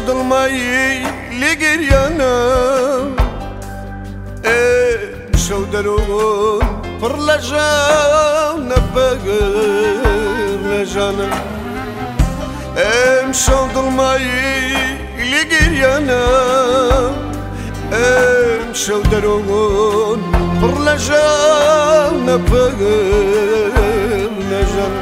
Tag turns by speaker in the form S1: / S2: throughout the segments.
S1: دڵمایی لێگەریانە شەو دەرۆن پڕ لە ژانە بەگەر لە ژانە شەو دڵمایی لێگەریانە شەو دەرۆن پڕ لە ژانە بەگەر لە ژانە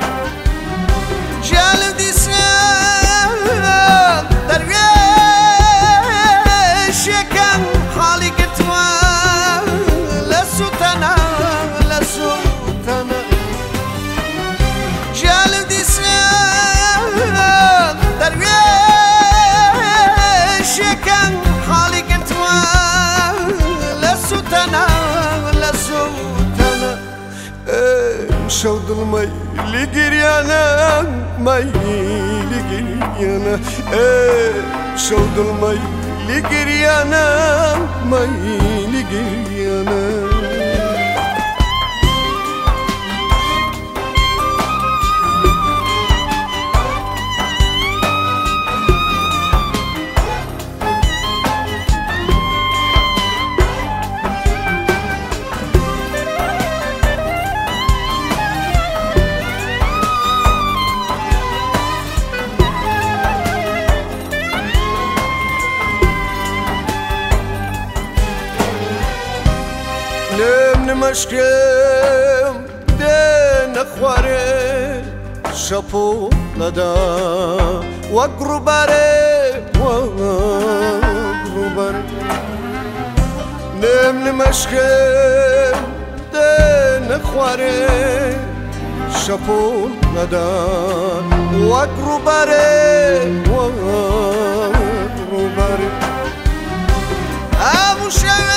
S1: شەو دڵمەی لێگەریانە مای لێگەریانە شەو دڵمەی لێگەریانە مای لێگەریانە نمشکم دێنە خوارێ شەپۆ لەدا وەک ڕووبارێ وەک ڕووبارێ نمشکم دێنە خوارێ شەپۆ لەدا وەک ڕووبارێ وەک ڕووبارێ هەموو شەوێ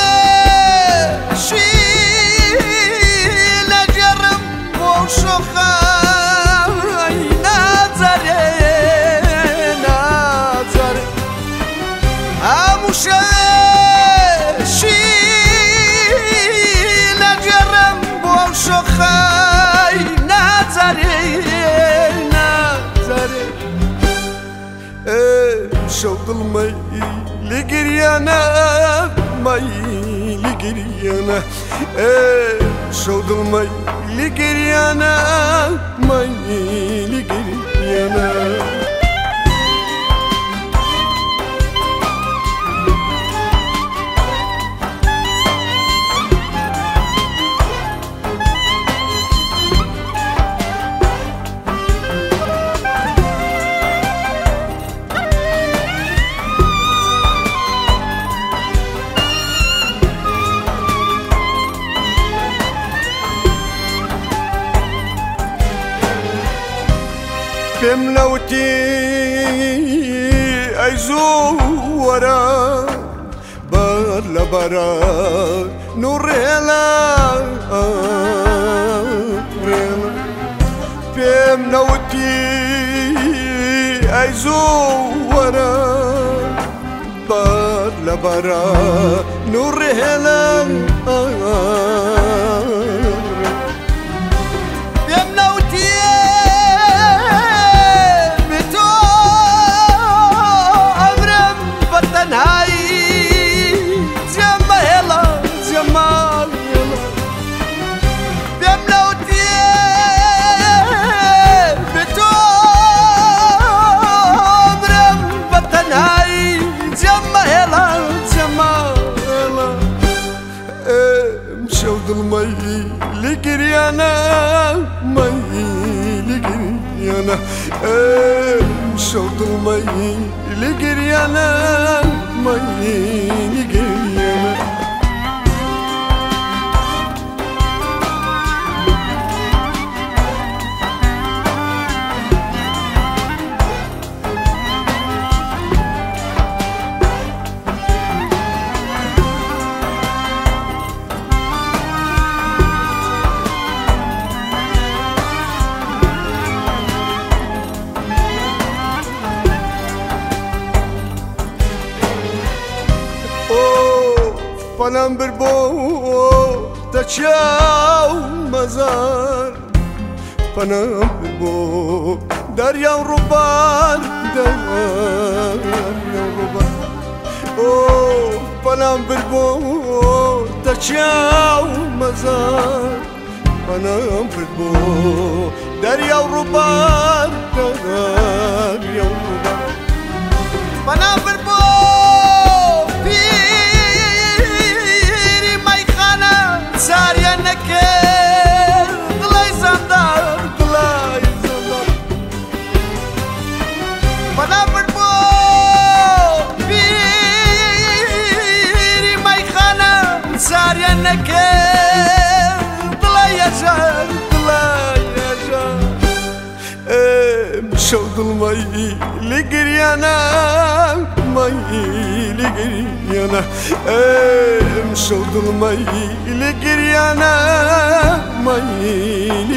S1: شەو دڵمەی لێگەریانە مای لێگەریانە شەو دڵمەی لێگەریانە مای لێگەریانە پێم نەوتی ئەی زووەرە بەر لە بەرە نوڕێڵە پێم نەوتی ئەی زووەرە بەر لە بەرە نوڕێڵە شەو دڵمەی لێگەریانە مای لێگەریانە شەو دڵمەی لێگەریانە مای لێگەریانە پەنام برد بۆ دەچاو مەزار پەنام برد بۆ دەریا و ڕووبار در یوروبا بنام بربو تچاو مزار بنام بربو در یوروبا در یوروبا بنام بربو پیری میخانه ساریا نکر دلای زندار بنام بربو ساريا نكر طلع يا جار طلع يا جار مشوط المي لقريانا مي لقريانا مشوط المي لقريانا مي